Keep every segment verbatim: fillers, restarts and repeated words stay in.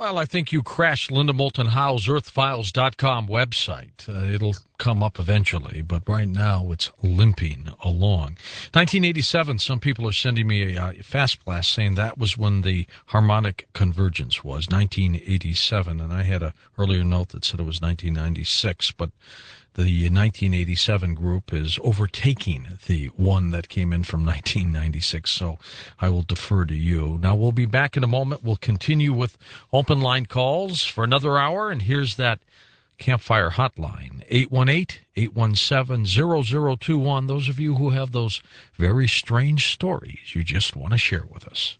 Well, I think you crashed Linda Moulton Howe's earth files dot com website. Uh, it'll come up eventually, but right now it's limping along. nineteen eighty-seven, some people are sending me a, a fast blast saying that was when the harmonic convergence was, nineteen eighty-seven, and I had a earlier note that said it was nineteen ninety-six, but the nineteen eighty-seven group is overtaking the one that came in from nineteen ninety-six, so I will defer to you. Now, we'll be back in a moment. We'll continue with open line calls for another hour, and here's that Campfire hotline, eight one eight, eight one seven, zero zero two one. Those of you who have those very strange stories you just want to share with us.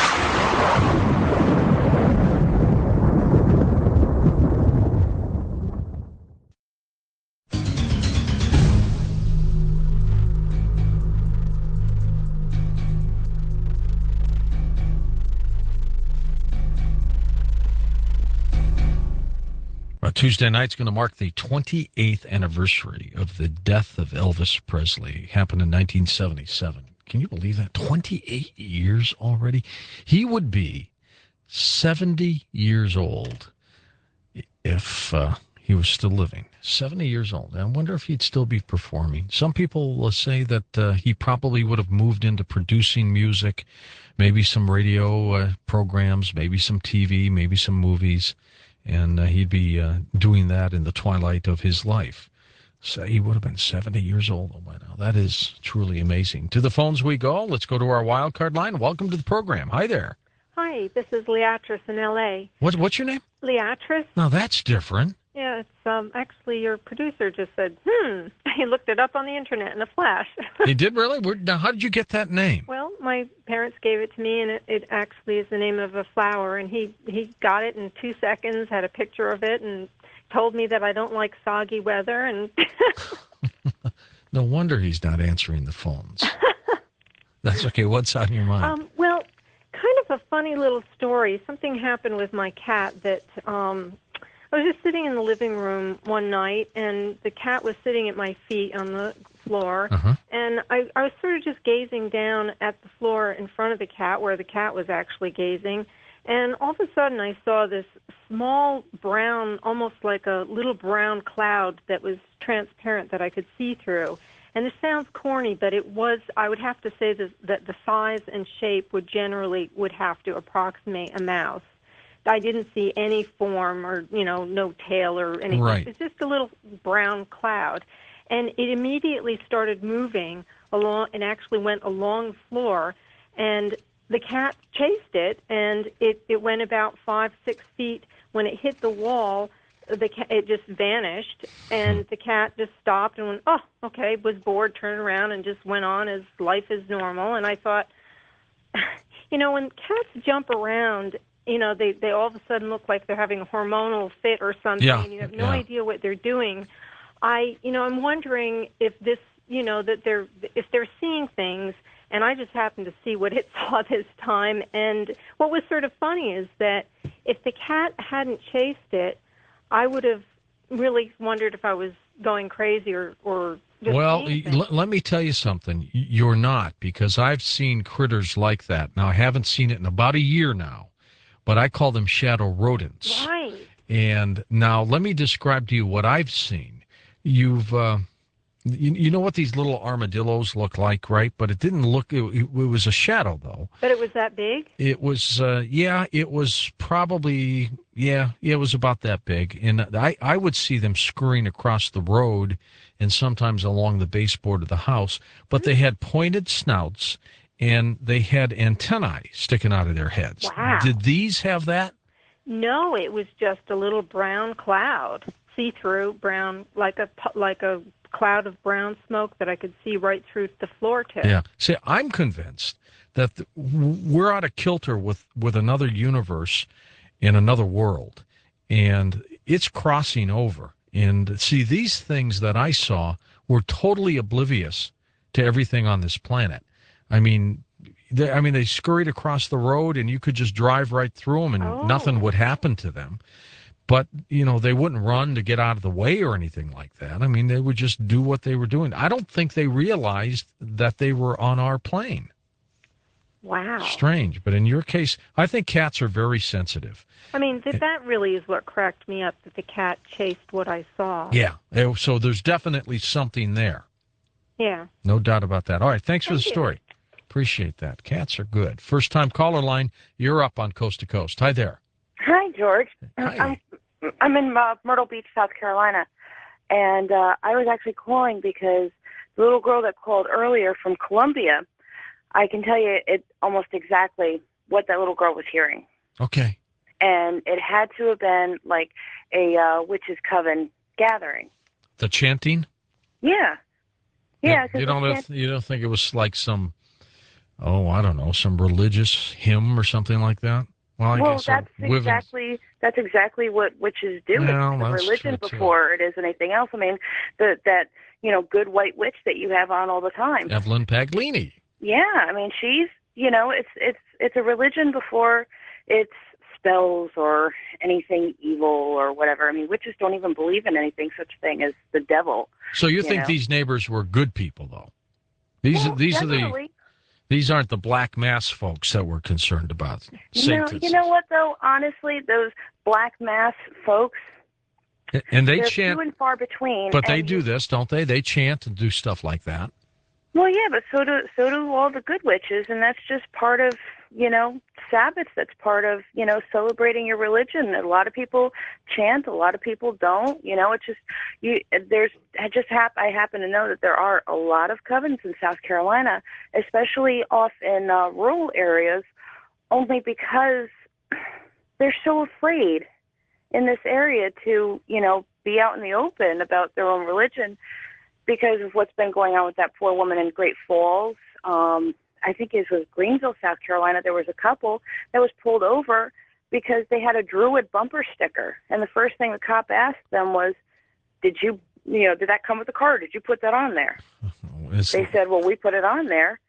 Uh, Tuesday night's going to mark the twenty-eighth anniversary of the death of Elvis Presley. It happened in nineteen seventy-seven. Can you believe that? twenty-eight years already? He would be seventy years old if uh, he was still living. seventy years old. I wonder if he'd still be performing. Some people will say that uh, he probably would have moved into producing music, maybe some radio uh, programs, maybe some T V, maybe some movies. And uh, he'd be uh, doing that in the twilight of his life. So he would have been seventy years old by now. That is truly amazing. To the phones we go. Let's go to our wild card line. Welcome to the program. Hi there. Hi, this is Leatrice in L A. What, what's your name? Leatrice? Now, that's different. Yeah, it's um, actually your producer just said, hmm. He looked it up on the internet in a flash. He did really? Where, now, how did you get that name? Well, my parents gave it to me, and it, it actually is the name of a flower. And he, he got it in two seconds, had a picture of it, and told me that I don't like soggy weather. And no wonder he's not answering the phones. That's okay. What's on your mind? Um, well, kind of a funny little story. Something happened with my cat that um, I was just sitting in the living room one night, and the cat was sitting at my feet on the floor, uh-huh. and I, I was sort of just gazing down at the floor in front of the cat, where the cat was actually gazing, and all of a sudden I saw this small brown, almost like a little brown cloud that was transparent that I could see through. And this sounds corny, but it was, I would have to say that, that the size and shape would generally would have to approximate a mouse. I didn't see any form or, you know, no tail or anything. Right. It's just a little brown cloud. And it immediately started moving along and actually went along the floor. And the cat chased it, and it, it went about five, six feet. When it hit the wall, the cat, it just vanished, and the cat just stopped and went, oh, okay, was bored, turned around, and just went on as life is normal. And I thought, you know, when cats jump around, you know, they, they all of a sudden look like they're having a hormonal fit or something, yeah. and you have no yeah. idea what they're doing. I, you know, I'm wondering if this, you know, that they're, if they're seeing things, and I just happened to see what it saw this time. And what was sort of funny is that if the cat hadn't chased it, I would have really wondered if I was going crazy or, or just well, l- let me tell you something. You're not, because I've seen critters like that. Now, I haven't seen it in about a year now, but I call them shadow rodents. Right. And now let me describe to you what I've seen. You've, uh, you, you know what these little armadillos look like, right? But it didn't look, it, it was a shadow, though. But it was that big? It was, uh, yeah, it was probably, yeah, it was about that big. And I, I would see them scurrying across the road and sometimes along the baseboard of the house, but they had pointed snouts and they had antennae sticking out of their heads. Wow. Did these have that? No, it was just a little brown cloud, see-through brown, like a like a cloud of brown smoke that I could see right through the floor to. Yeah. See, I'm convinced that the, we're out of kilter with, with another universe in another world, and it's crossing over. And see, these things that I saw were totally oblivious to everything on this planet. I mean, they, I mean, they scurried across the road, and you could just drive right through them, and Oh. nothing would happen to them. But, you know, they wouldn't run to get out of the way or anything like that. I mean, they would just do what they were doing. I don't think they realized that they were on our plane. Wow. Strange. But in your case, I think cats are very sensitive. I mean, th- that really is what cracked me up, that the cat chased what I saw. Yeah. Eh, So there's definitely something there. Yeah. No doubt about that. All right. Thanks for Thank the you. story. Appreciate that. Cats are good. First time caller line. You're up on Coast to Coast. Hi there. Hi, George. Hi. I'm I'm in uh, Myrtle Beach, South Carolina, and uh, I was actually calling because the little girl that called earlier from Columbia, I can tell you it almost exactly what that little girl was hearing, Okay. and it had to have been like a uh, witches' coven gathering. The chanting? Yeah, yeah. 'cause You the don't chant- you don't think it was like some oh, I don't know, some religious hymn or something like that? Well, I well, guess that's a women- exactly that's exactly what witches do. Well, It's the that's religion true, too. before it is anything else. I mean, the, that you know, good white witch that you have on all the time. Evelyn Paglini. Yeah, I mean, she's you know, it's it's it's a religion before it's spells or anything evil or whatever. I mean, witches don't even believe in anything such thing as the devil. So you, You think know. these neighbors were good people, though? These Well, are these are the generally, these aren't the black mass folks that we're concerned about. no, Satanists. you know what though? Honestly, those black mass folks, And they they're chant, few and far between. but they and do you- this, don't they? They chant and do stuff like that. Well, yeah, but so do so do all the good witches, and that's just part of you know Sabbath. That's part of you know celebrating your religion. A lot of people chant, a lot of people don't. You know, it's just you. There's I just hap I happen to know that there are a lot of covens in South Carolina, especially off in uh, rural areas, only because they're so afraid in this area to you know be out in the open about their own religion, because of what's been going on with that poor woman in Great Falls. Um, I think it was Greenville, South Carolina. There was a couple that was pulled over because they had a Druid bumper sticker. And the first thing the cop asked them was, did you, you know, did that come with the car? Did you put that on there? It's- They said, well, we put it on there.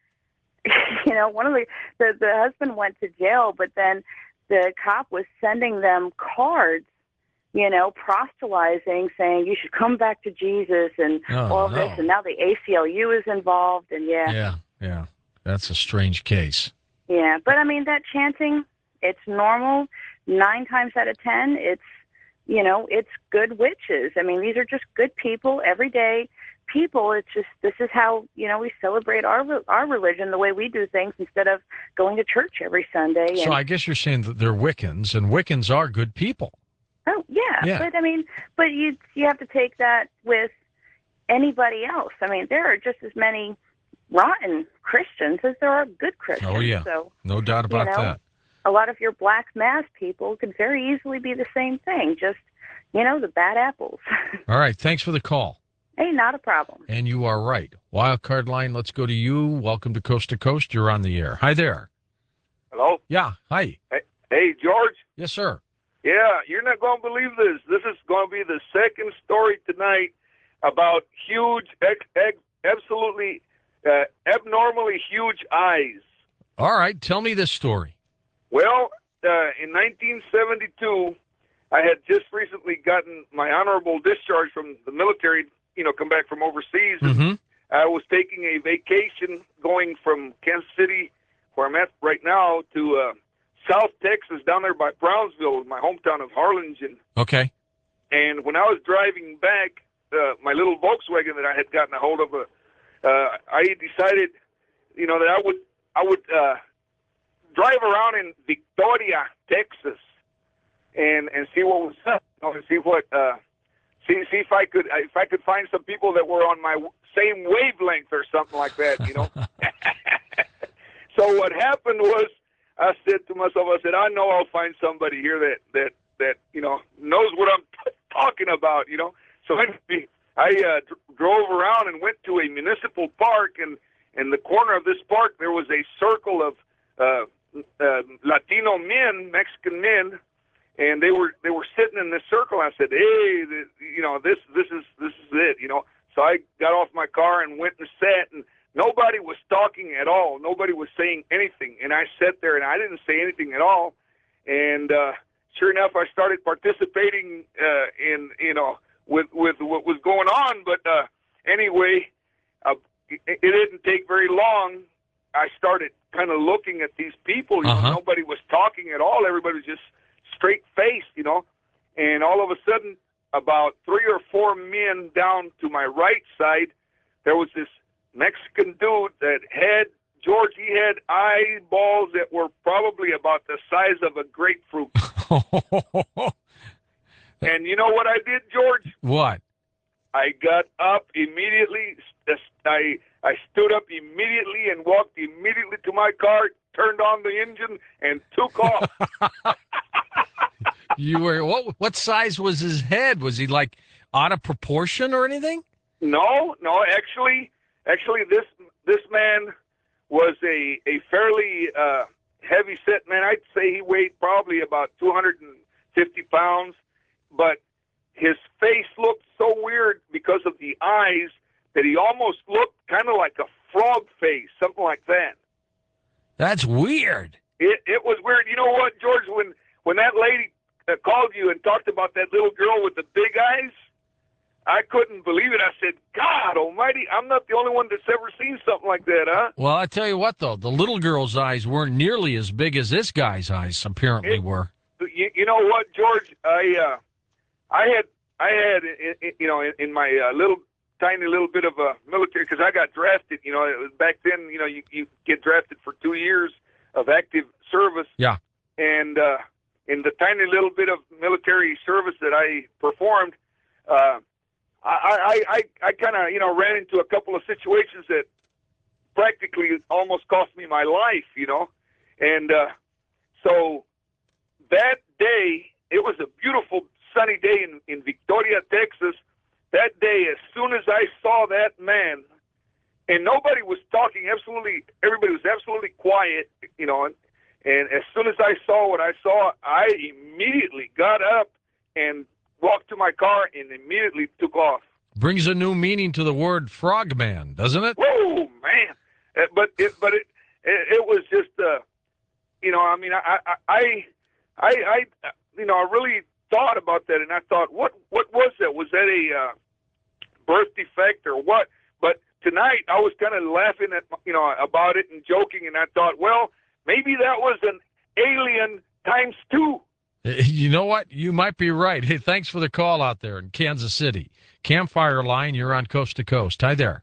you know, one of the, the, the husband went to jail, but then the cop was sending them cards, you know, proselytizing, saying you should come back to Jesus and Oh, all no. this. And now the A C L U is involved. And yeah, yeah, yeah. That's a strange case. yeah. But I mean, that chanting, it's normal. Nine times out of ten, it's, you know, it's good witches. I mean, these are just good people, everyday people. It's just, this is how, you know, we celebrate our our religion, the way we do things, instead of going to church every Sunday. So And, I guess you're saying that they're Wiccans, and Wiccans are good people. oh, yeah. Yeah. But I mean, but you you have to take that with anybody else. I mean, there are just as many rotten Christians as there are good Christians. Oh, yeah. So No doubt about You know, that. a lot of your black mass people could very easily be the same thing, just, you know, the bad apples. All right. Thanks for the call. Hey, not a problem. And you are right. Wild card line, let's go to you. Welcome to Coast to Coast. You're on the air. Hi there. Hello? Yeah. Hi. Hey, George? Yes, sir. Yeah, you're not going to believe this. This is going to be the second story tonight about huge, ex- ex- absolutely uh, abnormally huge eyes. All right. Tell me this story. Well, uh, in nineteen seventy-two, I had just recently gotten my honorable discharge from the military, you know, come back from overseas. And Mm-hmm. I was taking a vacation going from Kansas City, where I'm at right now, to uh, South Texas, down there by Brownsville, my hometown of Harlingen. Okay. And when I was driving back, uh, my little Volkswagen that I had gotten a hold of, uh, uh, I decided, you know, that I would I would uh, drive around in Victoria, Texas, and and see what was up, you know, and see what uh, see see if I could if I could find some people that were on my same wavelength or something like that, you know. So what happened was, I said to myself, I said, I know I'll find somebody here that that that you know knows what I'm t- talking about, you know. So anyway, I uh, dr- drove around and went to a municipal park, and in the corner of this park there was a circle of uh, uh, Latino men, Mexican men, and they were they were sitting in this circle. I said, hey, th- you know, this this is this is it, you know. So I got off my car and went and sat, and nobody was talking at all. Nobody was saying anything, and I sat there and I didn't say anything at all. And uh, sure enough, I started participating uh, in you know with with what was going on. But uh, anyway, uh, it, it didn't take very long. I started kind of looking at these people. You Uh-huh. know, nobody was talking at all. Everybody was just straight faced. You know, and all of a sudden, about three or four men down to my right side, there was this Mexican dude that had, George, he had eyeballs that were probably about the size of a grapefruit. And you know what I did, George? What? I got up immediately. I I stood up immediately and walked immediately to my car, turned on the engine, and took off. You were what? What size was his head? Was he like out of proportion or anything? No, no, actually, actually, this this man was a a fairly uh, heavy set man. I'd say he weighed probably about two hundred fifty pounds, but his face looked so weird because of the eyes that he almost looked kind of like a frog face, something like that. That's weird. It it was weird. You know what, George? When when that lady uh, called you and talked about that little girl with the big eyes, I couldn't believe it. I said, God almighty, I'm not the only one that's ever seen something like that, huh? Well, I tell you what, though, the little girl's eyes weren't nearly as big as this guy's eyes apparently It- were. You, you know what, George? I uh, I had I had i- i- you know in, in my uh, little tiny little bit of a military, because I got drafted. You know, it was back then. You know, you, you get drafted for two years of active service. Yeah. And uh, in the tiny little bit of military service that I performed, uh, I I I, I kind of you know ran into a couple of situations that practically almost cost me my life. You know, and uh, so. That day, it was a beautiful sunny day in, in Victoria, Texas. That day, as soon as I saw that man, and nobody was talking, absolutely, everybody was absolutely quiet, you know, and, and as soon as I saw what I saw, I immediately got up and walked to my car and immediately took off. Brings a new meaning to the word frogman, doesn't it? Whoa, man! Uh, But it, but it, it, it was just, uh, you know, I mean, I, I, I I, I, you know, I really thought about that, and I thought, what, what was that? Was that a uh, birth defect or what? But tonight, I was kind of laughing at, you know, about it and joking, and I thought, well, maybe that was an alien times two. You know what? You might be right. Hey, thanks for the call out there in Kansas City. Campfire Line, you're on Coast to Coast. Hi there.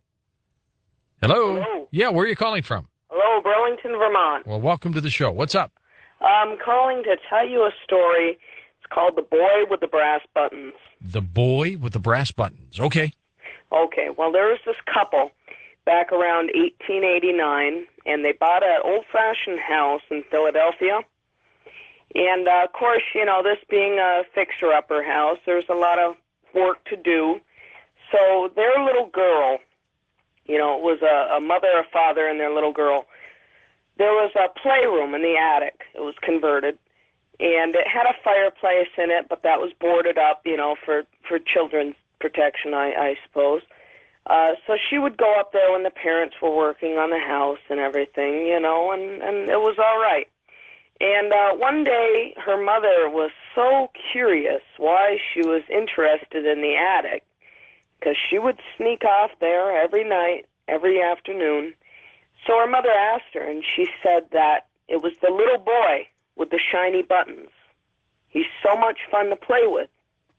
Hello? Hello. Yeah, where are you calling from? Hello, Burlington, Vermont. Well, welcome to the show. What's up? I'm calling to tell you a story. It's called The Boy with the Brass Buttons. The boy with the brass buttons. Okay. Okay, well, there was this couple back around eighteen eighty-nine, and they bought an old-fashioned house in Philadelphia. And, uh, of course, you know, this being a fixer-upper house, there's a lot of work to do. So their little girl, you know, it was a, a mother, a father, and their little girl. There was a playroom in the attic. It was converted, and it had a fireplace in it, but that was boarded up, you know, for, for children's protection, I, I suppose. Uh, so she would go up there when the parents were working on the house and everything, you know, and, and it was all right. And uh, one day her mother was so curious why she was interested in the attic, because she would sneak off there every night, every afternoon. So her mother asked her, and she said that it was the little boy with the shiny buttons. He's so much fun to play with.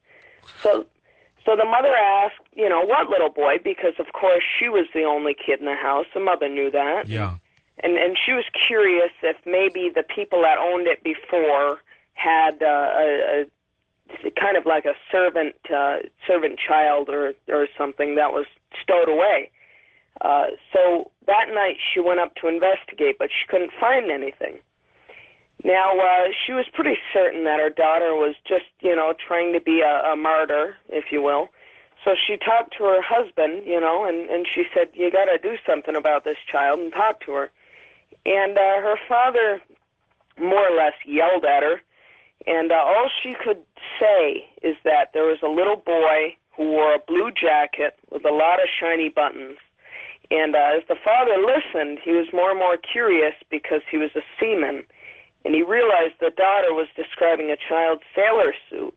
So so the mother asked, you know, what little boy? Because, of course, she was the only kid in the house. The mother knew that. Yeah. And and she was curious if maybe the people that owned it before had uh, a, a kind of like a servant uh, servant child or, or something that was stowed away. Uh, so that night she went up to investigate, but she couldn't find anything. Now, uh, she was pretty certain that her daughter was just, you know, trying to be a, a martyr, if you will. So she talked to her husband, you know, and, and she said, you got to do something about this child, and talk to her. And uh, her father more or less yelled at her, and uh, all she could say is that there was a little boy who wore a blue jacket with a lot of shiny buttons. And uh, as the father listened, he was more and more curious because he was a seaman, and he realized the daughter was describing a child's sailor suit.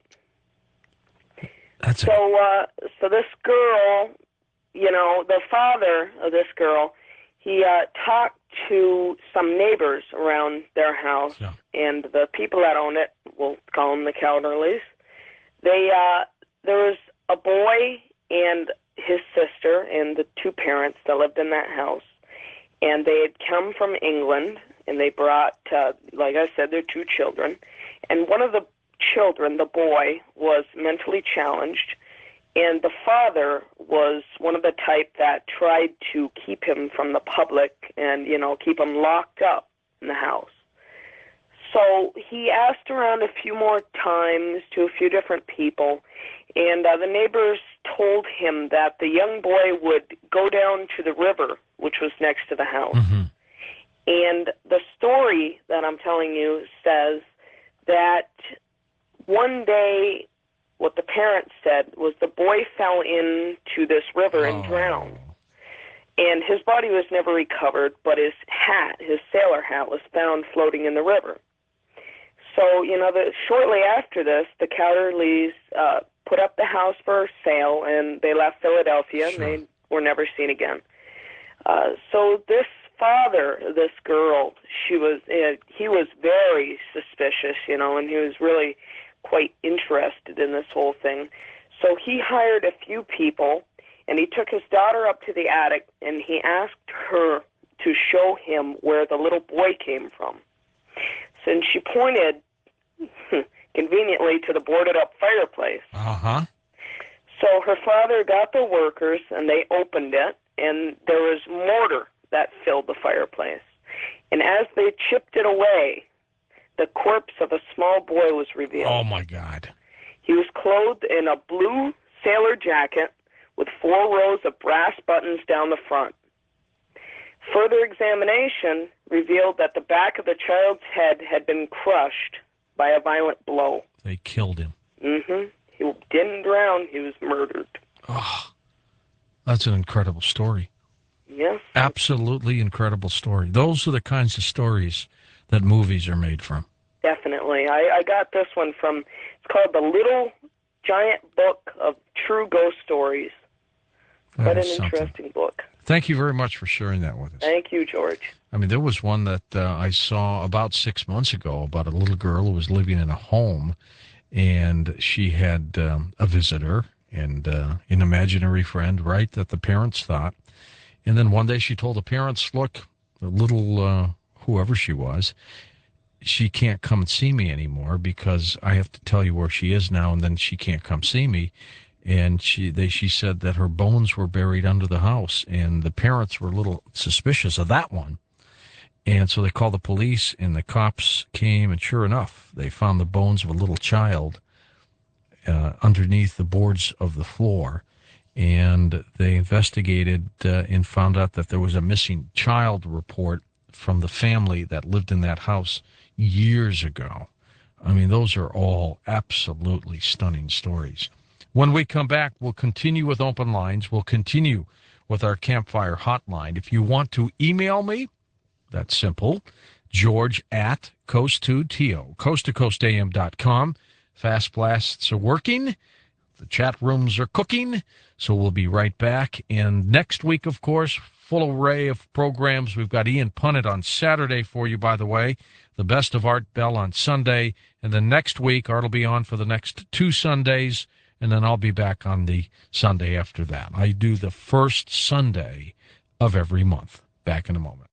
That's So, uh, so this girl, you know, the father of this girl, he uh, talked to some neighbors around their house, Yeah. and the people that own it, we'll call them the Calderleys, they, uh, there was a boy and his sister and the two parents that lived in that house, and they had come from England, and they brought, uh, like I said, their two children, and one of the children, the boy, was mentally challenged, and the father was one of the type that tried to keep him from the public and, you know, keep him locked up in the house. So he asked around a few more times to a few different people, and uh, the neighbors told him that the young boy would go down to the river, which was next to the house. Mm-hmm. And the story that I'm telling you says that one day what the parents said was the boy fell into this river and Oh. drowned. And his body was never recovered, but his hat, his sailor hat, was found floating in the river. So, you know, the, shortly after this, the Calderleys uh, put up the house for sale, and they left Philadelphia, Sure. and they were never seen again. Uh, so this father, this girl, she was, uh, he was very suspicious, you know, and he was really quite interested in this whole thing. So he hired a few people, and he took his daughter up to the attic, and he asked her to show him where the little boy came from. So and she pointed, conveniently, to the boarded-up fireplace. Uh-huh. So her father got the workers, and they opened it, and there was mortar that filled the fireplace. And as they chipped it away, the corpse of a small boy was revealed. Oh, my God. He was clothed in a blue sailor jacket with four rows of brass buttons down the front. Further examination revealed that the back of the child's head had been crushed by a violent blow. They killed him. Mm-hmm. He didn't drown. He was murdered. Oh, that's an incredible story. Yes. Absolutely incredible story. Those are the kinds of stories that movies are made from. Definitely. I, I got this one from, it's called The Little Giant Book of True Ghost Stories. That Quite an is something. interesting book. Thank you very much for sharing that with us. Thank you, George. I mean, there was one that uh, I saw about six months ago about a little girl who was living in a home, and she had um, a visitor and uh, an imaginary friend, right, that the parents thought. And then one day she told the parents, look, the little, uh, whoever she was, she can't come and see me anymore because I have to tell you where she is now, and then she can't come see me. And she they she said that her bones were buried under the house, and the parents were a little suspicious of that one. And so they called the police, and the cops came, and sure enough, they found the bones of a little child uh, underneath the boards of the floor. And they investigated uh, and found out that there was a missing child report from the family that lived in that house years ago. I mean, those are all absolutely stunning stories. When we come back, we'll continue with open lines. We'll continue with our campfire hotline. If you want to email me, that's simple. George at coast to to coast to coast a m dot com. Fast blasts are working. The chat rooms are cooking. So we'll be right back. And next week, of course, full array of programs. We've got Ian Punnett on Saturday for you, by the way. The Best of Art Bell on Sunday. And then next week, Art will be on for the next two Sundays. And then I'll be back on the Sunday after that. I do the first Sunday of every month. Back in a moment.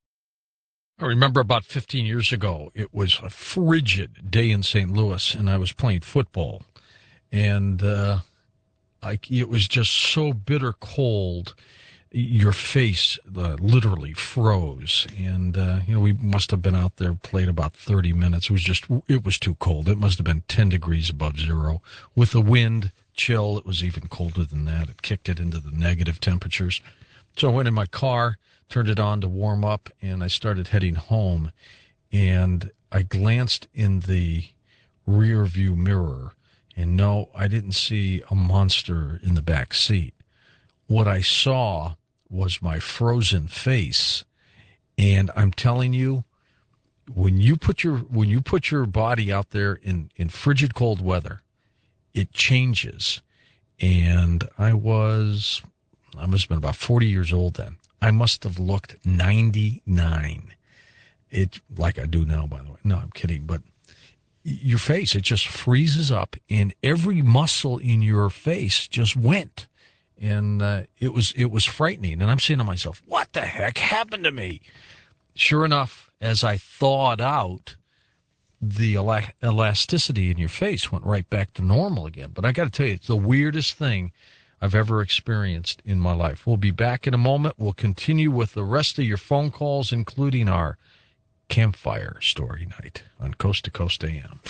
I remember about fifteen years ago, it was a frigid day in Saint Louis, and I was playing football. And uh, I, it was just so bitter cold. Your face uh, literally froze. And, uh, you know, we must have been out there, played about thirty minutes. It was just, it was too cold. It must have been ten degrees above zero. With the wind chill, it was even colder than that. It kicked it into the negative temperatures. So I went in my car, turned it on to warm up, and I started heading home. And I glanced in the rear view mirror, and no, I didn't see a monster in the back seat. What I saw was my frozen face. And I'm telling you, when you put your when you put your body out there in, in frigid cold weather, it changes. And I was, I must have been about forty years old then. I must have looked ninety-nine. It like I do now, by the way. No, I'm kidding. But your face, it just freezes up, and every muscle in your face just went, and uh, it was it was frightening. And I'm saying to myself, "What the heck happened to me?" Sure enough, as I thawed out, the ela- elasticity in your face went right back to normal again. But I got to tell you, it's the weirdest thing I've ever experienced in my life. We'll be back in a moment. We'll continue with the rest of your phone calls, including our campfire story night on Coast to Coast A M.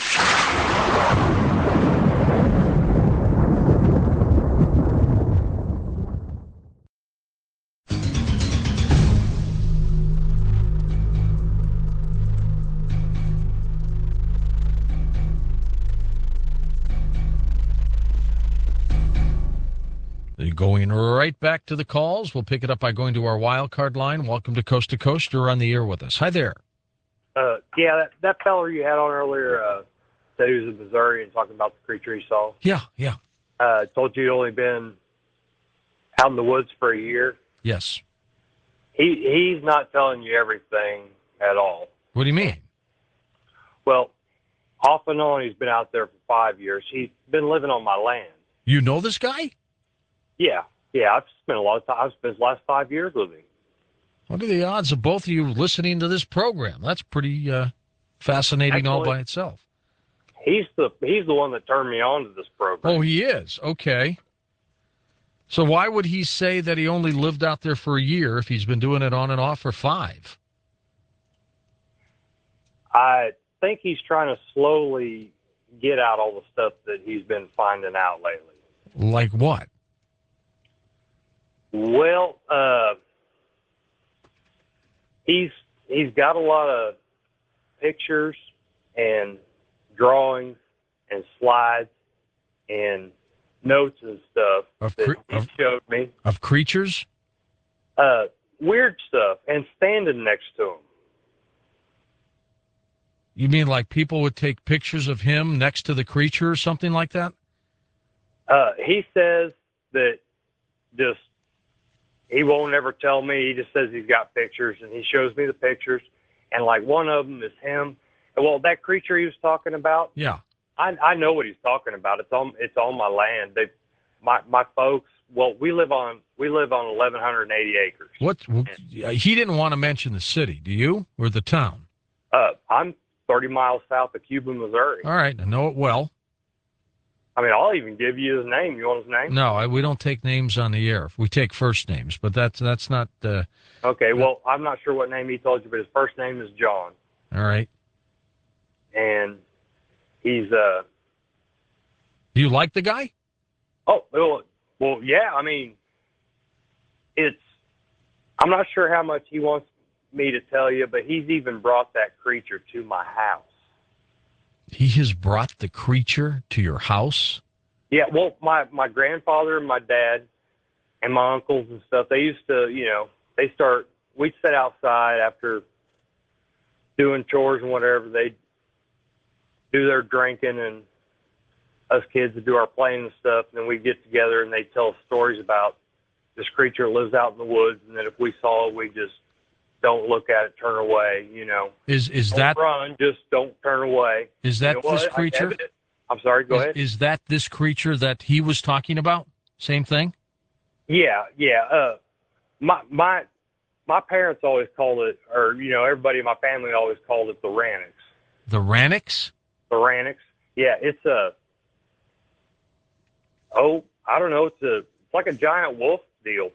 Going right back to the calls. We'll pick it up by going to our wild card line. Welcome to Coast to Coast. You're on the air with us. Hi there. Uh, yeah, that, that feller you had on earlier uh, said he was in Missouri and talking about the creature he saw. Yeah, yeah. Uh, told you he'd only been out in the woods for a year. Yes. He He's not telling you everything at all. What do you mean? Well, off and on, he's been out there for five years. He's been living on my land. You know this guy? Yeah, yeah. I've spent a lot of time. I've spent the last five years with him. What are the odds of both of you listening to this program? That's pretty uh, fascinating all Actually, by itself. He's the he's the one that turned me on to this program. Oh, he is? Okay. So why would he say that he only lived out there for a year if he's been doing it on and off for five? I think he's trying to slowly get out all the stuff that he's been finding out lately. Like what? Well, uh, he's he's got a lot of pictures and drawings and slides and notes and stuff Of that cre- he of- showed me. Of creatures? Uh, weird stuff, and standing next to him. You mean like people would take pictures of him next to the creature or something like that? Uh, he says that just he won't ever tell me. He just says he's got pictures, and he shows me the pictures. And like one of them is him. Well, that creature he was talking about, Yeah. I, I know what he's talking about. It's on it's on my land. They, my my folks. Well, we live on we live on eleven eighty acres. What? He didn't want to mention the city, do you? Or the town? Uh, I'm thirty miles south of Cuba, Missouri. All right. I know it well. I mean, I'll even give you his name. You want his name? No, I, we don't take names on the air. We take first names, but that's that's not. Uh, Okay. Well, I'm not sure what name he told you, but his first name is John, all right. and he's uh. Do you like the guy? Oh well, well, yeah. I mean, it's. I'm not sure how much he wants me to tell you, but he's even brought that creature to my house. He has brought the creature to your house? Yeah, well, my, my grandfather and my dad and my uncles and stuff, they used to, you know, they start, we'd sit outside after doing chores and whatever. They'd do their drinking, and us kids would do our playing and stuff. And then we'd get together and they'd tell us stories about this creature that lives out in the woods, and that if we saw it, we just don't look at it, turn away, you know. Is is Don't that run, just don't turn away. is that You know this what? I- creature? evident- I'm sorry, go is, ahead. is that this creature that he was talking about? Same thing? Yeah, yeah. Uh, my my my parents always called it, or you know, everybody in my family always called it the Ranix. The Ranix? The Ranix. Yeah, it's a. Oh, I don't know. It's a. It's like a giant wolf deal.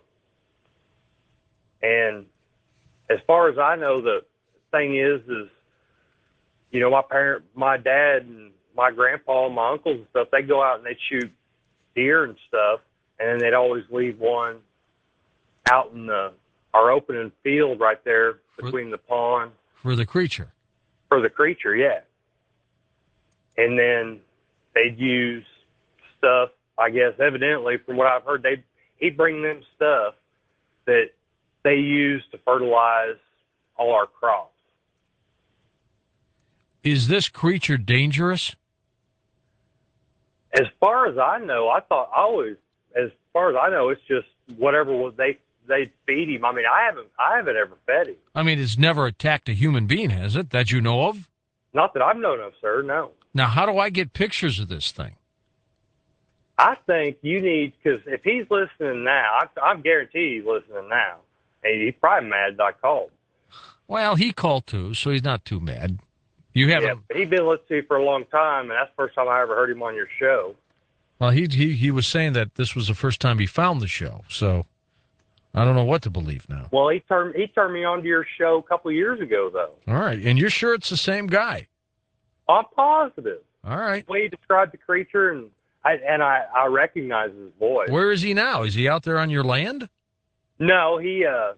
And as far as I know, the thing is, is you know, my parent, my dad, and my grandpa, and my uncles and stuff, they go out and they shoot deer and stuff, and then they'd always leave one out in the our opening field right there between the pond For the creature. for the creature, yeah. And then they'd use stuff, I guess, evidently, from what I've heard, they he'd bring them stuff that they use to fertilize all our crops. Is this creature dangerous? As far as I know, I thought I always, as far as I know, it's just whatever was they they'd feed him. I mean, I haven't I haven't ever fed him. I mean, it's never attacked a human being, has it, that you know of? Not that I've known of, sir. No. Now, how do I get pictures of this thing? I think you need, because if he's listening now, I, I guarantee he's listening now. And he's probably mad that I called. Well, he called too, so he's not too mad. You haven't. Yeah, but he's been listening to you for a long time, and that's the first time I ever heard him on your show. Well, he he he was saying that this was the first time he found the show, so I don't know what to believe now. Well, he turned he turned me on to your show a couple of years ago, though. All right, and you're sure it's the same guy? I'm positive. All right. The way he described the creature, and I and I, I recognize his voice. Where is he now? Is he out there on your land? No, he uh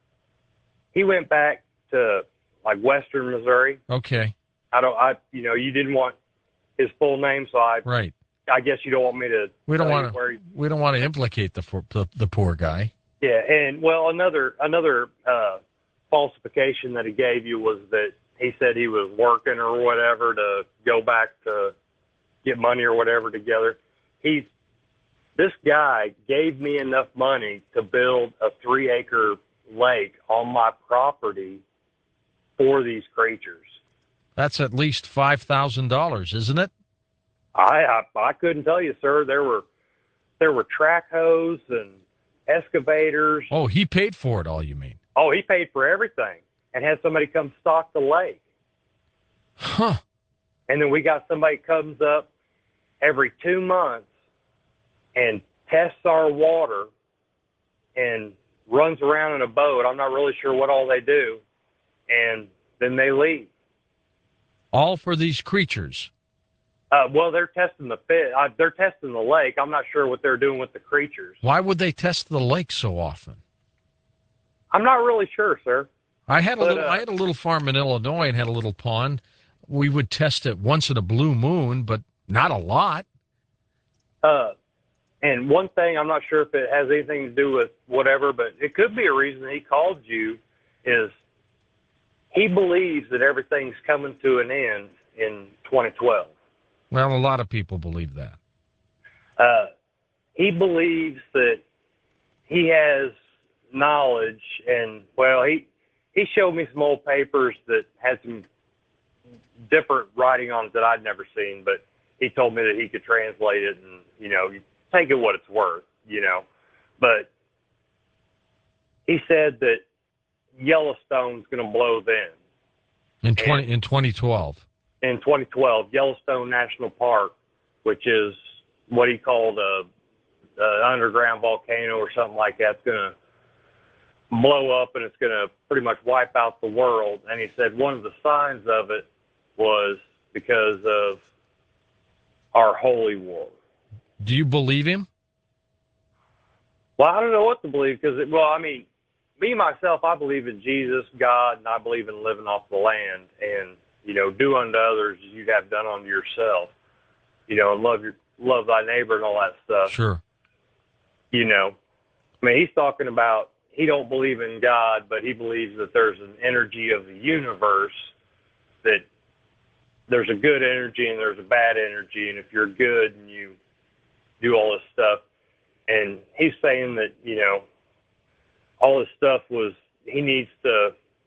he went back to like Western Missouri. Okay. I don't I you know, you didn't want his full name, so I Right. I guess you don't want me to We don't tell you want where to. he, We don't want to implicate the, for- the the poor guy. Yeah, and well, another another uh, falsification that he gave you was that he said he was working or whatever to go back to get money or whatever together. He's this guy gave me enough money to build a three acre lake on my property for these creatures. That's at least five thousand dollars, isn't it? I, I I couldn't tell you, sir. There were there were track hoes and excavators. Oh, he paid for it all, you mean? Oh, he paid for everything and had somebody come stock the lake. Huh. And then we got somebody comes up every two months and tests our water and runs around in a boat. I'm not really sure what all they do. And then they leave. All for these creatures. Uh, well, they're testing the fish. Uh, they're testing the lake. I'm not sure what they're doing with the creatures. Why would they test the lake so often? I'm not really sure, sir. I had a But, little. uh, I had a little farm in Illinois and had a little pond. We would test it once in a blue moon, but not a lot. Uh, and one thing, I'm not sure if it has anything to do with whatever, but it could be a reason he called you is he believes that everything's coming to an end in twenty twelve. Well, a lot of people believe that. Uh, he believes that he has knowledge, and well, he he showed me some old papers that had some different writing on it that I'd never seen, but he told me that he could translate it, and you know, you take it what it's worth, you know. But he said that Yellowstone's going to blow then In twenty in twenty twelve. in twenty twelve. Yellowstone National Park, which is what he called a, a underground volcano or something like that, it's going to blow up and it's going to pretty much wipe out the world. And he said one of the signs of it was because of our holy war. Do you believe him? Well, I don't know what to believe because, well, I mean, me, myself, I believe in Jesus, God, and I believe in living off the land and, you know, do unto others as you'd have done unto yourself, you know, and love your, love thy neighbor and all that stuff. Sure. You know, I mean, he's talking about he don't believe in God, but he believes that there's an energy of the universe, that there's a good energy and there's a bad energy. And if you're good and you do all this stuff, and he's saying that, you know, all this stuff was, he needs to,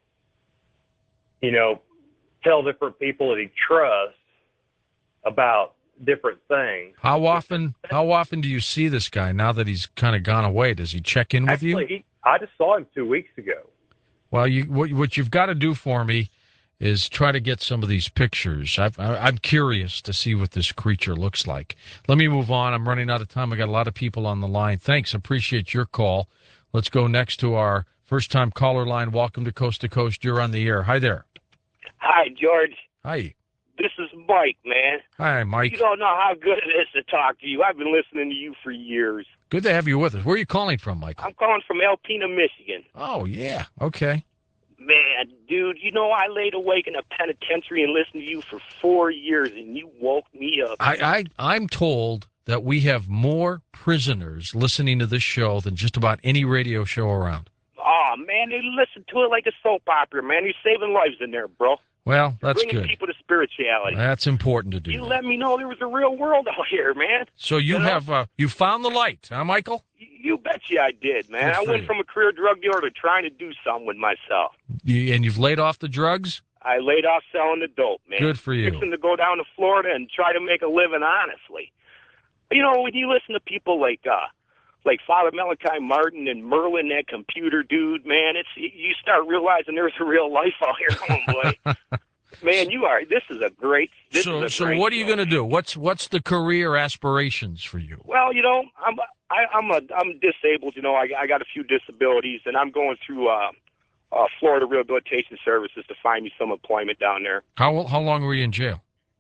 you know, tell different people that he trusts about different things. How often? How often do you see this guy now that he's kind of gone away? Does he check in with Actually, you? he, I just saw him two weeks ago. Well, you what, what you've got to do for me is try to get some of these pictures. I've, I, I'm curious to see what this creature looks like. Let me move on. I'm running out of time. I got a lot of people on the line. Thanks. Appreciate your call. Let's go next to our first-time caller line. Welcome to Coast to Coast. You're on the air. Hi there. Hi, George. Hi. This is Mike, man. Hi, Mike. You don't know how good it is to talk to you. I've been listening to you for years. Good to have you with us. Where are you calling from, Michael? I'm calling from Alpena, Michigan. Oh, yeah. Okay. Man, dude, you know I laid awake in a penitentiary and listened to you for four years, and you woke me up. I, I, I'm told that we have more prisoners listening to this show than just about any radio show around. Oh, man, they listen to it like a soap opera, man. You're saving lives in there, bro. Well, that's bringing good. people to spirituality. That's important to do. You that. let me know there was a real world out here, man. So you, You know? have uh, you found the light, huh, Michael? You betcha I did, man. Good I for went you. from a career drug dealer to trying to do something with myself. You, and you've laid off the drugs? I laid off selling the dope, man. Good for you. Fixing to go down to Florida and try to make a living honestly. You know, when you listen to people like uh, like Father Malachi Martin and Merlin, that computer dude, man, it's you start realizing there's a real life out here, homeboy. Man, you are. This is a great. This so, is a so great what are you show. going to do? What's what's the career aspirations for you? Well, you know, I'm I, I'm a I'm disabled. You know, I I got a few disabilities, and I'm going through uh, uh, Florida Rehabilitation Services to find me some employment down there. How how long were you in jail?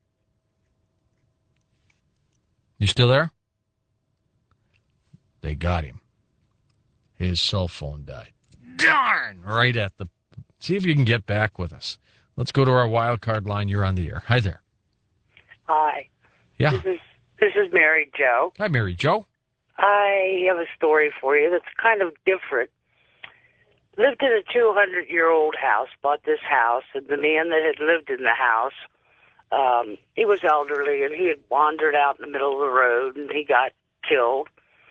You still there? They got him. His cell phone died. Darn! Right at the. See if you can get back with us. Let's go to our wild card line. You're on the air. Hi there. Hi. Yeah. This is this is Mary Jo. Hi, Mary Jo. I have a story for you that's kind of different. Lived in a two hundred year old house, bought this house, and the man that had lived in the house, um, he was elderly, and he had wandered out in the middle of the road, and he got killed.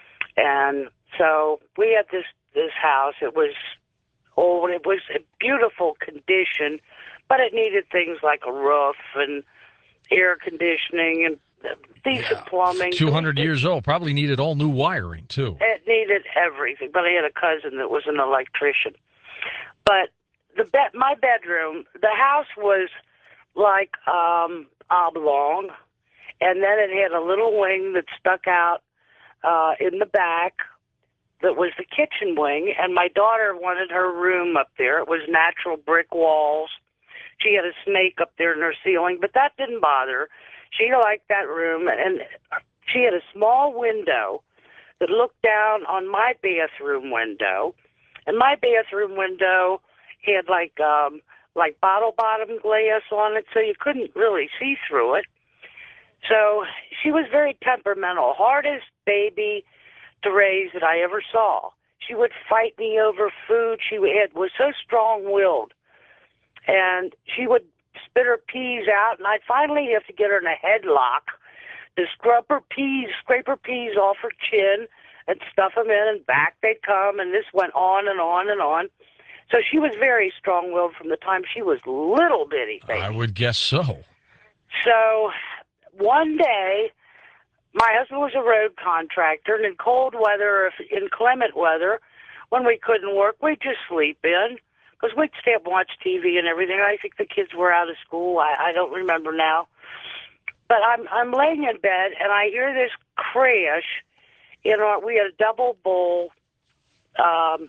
And so we had this, this house. It was old. It was in beautiful condition, but it needed things like a roof and air conditioning and decent Yeah. plumbing. two hundred years old. Probably needed all new wiring, too. It needed everything, but I had a cousin that was an electrician. But the bed, my bedroom, the house was like um, oblong, and then it had a little wing that stuck out uh, in the back that was the kitchen wing, and my daughter wanted her room up there. It was natural brick walls. She had a snake up there in her ceiling, but that didn't bother her. She liked that room, and she had a small window that looked down on my bathroom window, and my bathroom window had like um, like bottle bottom glass on it, so you couldn't really see through it. So she was very temperamental, hardest baby to raise that I ever saw. She would fight me over food. She had, was so strong-willed, and she would spit her peas out, and I'd finally have to get her in a headlock to scrub her peas, scrape her peas off her chin, and stuff them in, and back they'd come, and this went on and on and on. So she was very strong-willed from the time she was little bitty baby. I would guess so. So one day, my husband was a road contractor, and in cold weather, if inclement weather, when we couldn't work, we'd just sleep in, because we'd stay up and watch T V and everything. I think the kids were out of school. I, I don't remember now. But I'm I'm laying in bed, and I hear this crash. You know, we had a double bowl um,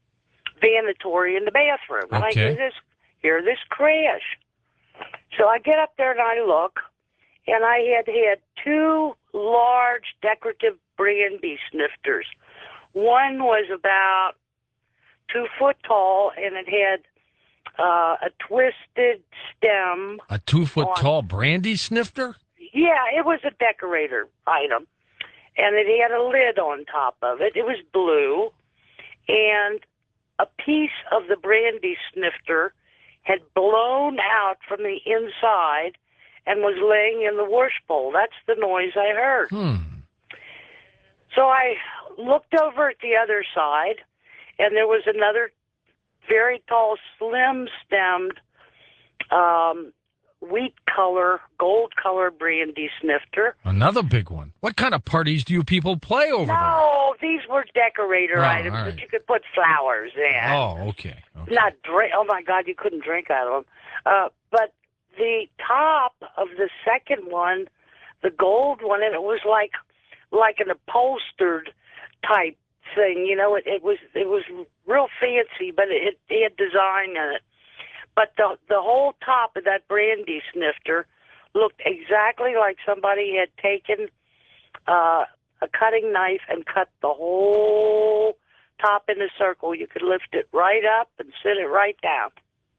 vanatory in the bathroom, and I hear Okay. this hear this crash. So I get up there and I look, and I had had two large decorative brandy snifters. One was about two foot tall, and it had uh, a twisted stem. A two-foot on- tall brandy snifter? Yeah, it was a decorator item, and it had a lid on top of it. It was blue, and a piece of the brandy snifter had blown out from the inside and was laying in the wash bowl. That's the noise I heard. Hmm. So I looked over at the other side, and there was another very tall, slim-stemmed, um, wheat color, gold color brandy snifter. Another big one. What kind of parties do you people play over No, these were decorator Oh, items all that right. you could put flowers in. there? Oh, okay. okay. Not drink. Oh my God, you couldn't drink out of them. Uh, but the top of the second one, the gold one, and it was like like an upholstered type thing. You know, it, it was it was real fancy, but it, it had design in it. But the the whole top of that brandy snifter looked exactly like somebody had taken uh, a cutting knife and cut the whole top in a circle. You could lift it right up and sit it right down.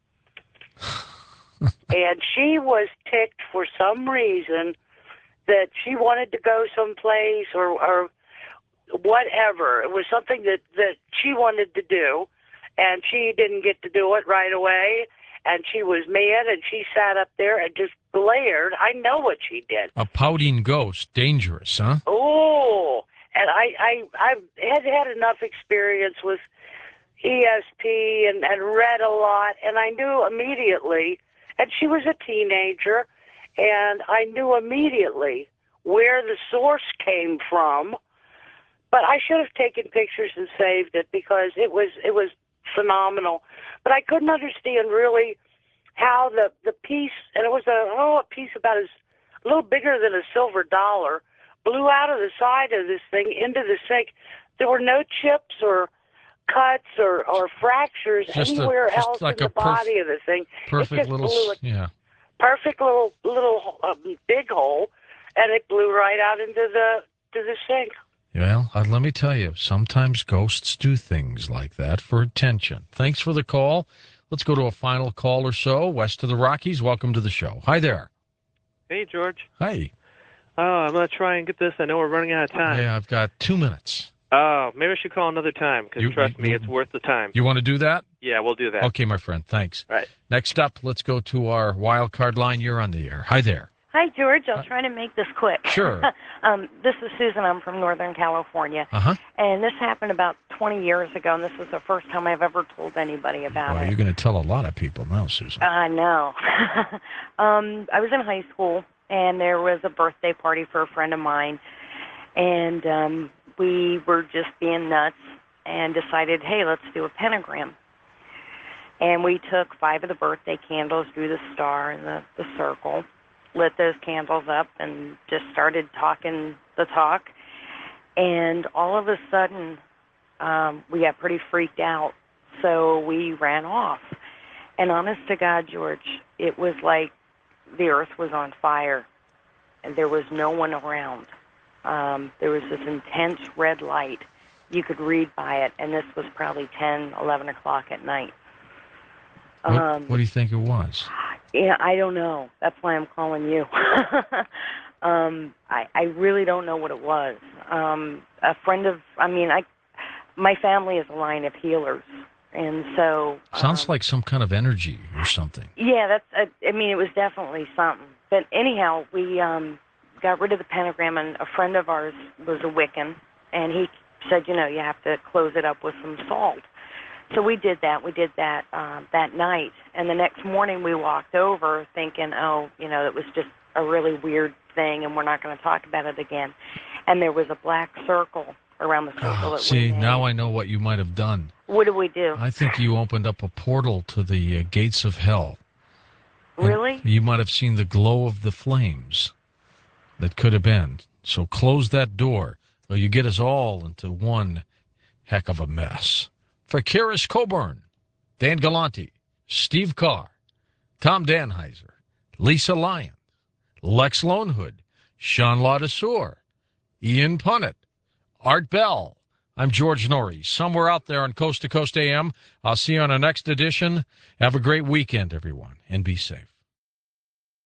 And she was ticked for some reason that she wanted to go someplace or, or whatever. It was something that, that she wanted to do, and she didn't get to do it right away. and she was mad, and she sat up there and just glared. I know what she did. A pouting ghost, dangerous, huh? Oh, and I, I, I had had enough experience with E S P and, and read a lot, and I knew immediately, and she was a teenager, and I knew immediately where the source came from, but I should have taken pictures and saved it because it was it was phenomenal. But I couldn't understand really how the, the piece, and it was a, oh, a piece about as a little bigger than a silver dollar, blew out of the side of this thing into the sink. There were no chips or cuts or, or fractures Just a- anywhere just else like in a the perf- body of the thing. It Perfect just little, blew s- a yeah. perfect little little um, big hole, and it blew right out into the to the sink. Well, uh, let me tell you, sometimes ghosts do things like that for attention. Thanks for the call. Let's go to a final call or so, west of the Rockies. Welcome to the show. Hi there. Hey, George. Hi. Oh, I'm going to try and get this. I know we're running out of time. Yeah, I've got two minutes. Oh, maybe I should call another time, because You- trust you- me, it's worth the time. You want to do that? Yeah, we'll do that. Okay, my friend. Thanks. Right. Next up, let's go to our wild card line. You're on the air. Hi there. Hi, George. I'll try to make this quick. Sure. um, this is Susan. I'm from Northern California. Uh-huh. And this happened about twenty years ago, and this was the first time I've ever told anybody about Well, it. you're going to tell a lot of people now, Susan. I know. um, I was in high school, and there was a birthday party for a friend of mine, and um, we were just being nuts and decided, hey, let's do a pentagram. And we took five of the birthday candles, drew the star and the, the circle, lit those candles up, and just started talking the talk. And all of a sudden, um, we got pretty freaked out, so we ran off. And honest to God, George, it was like the earth was on fire, and there was no one around. Um, there was this intense red light. You could read by it, and this was probably ten, eleven o'clock at night. What, Um, what do you think it was? Yeah, I don't know. That's why I'm calling you. um, I, I really don't know what it was. Um, a friend of, I mean, I, my family is a line of healers, and so. Sounds um, like some kind of energy or something. Yeah, that's. I, I mean, it was definitely something. But anyhow, we um, got rid of the pentagram, and a friend of ours was a Wiccan, and he said, you know, you have to close it up with some salt. So we did that. We did that uh, that night, and the next morning we walked over thinking, oh, you know, it was just a really weird thing, and we're not going to talk about it again. And there was a black circle around the circle. Oh, that see, we made. now I know what you might have done. What did we do? I think you opened up a portal to the uh, gates of hell. And Really? You might have seen the glow of the flames that could have been. So close that door, or you get us all into one heck of a mess. For Kiris Coburn, Dan Galante, Steve Carr, Tom Danheiser, Lisa Lyon, Lex Lonehood, Sean Ladesseur, Ian Punnett, Art Bell, I'm George Norrie, somewhere out there on Coast to Coast A M. I'll see you on our next edition. Have a great weekend, everyone, and be safe.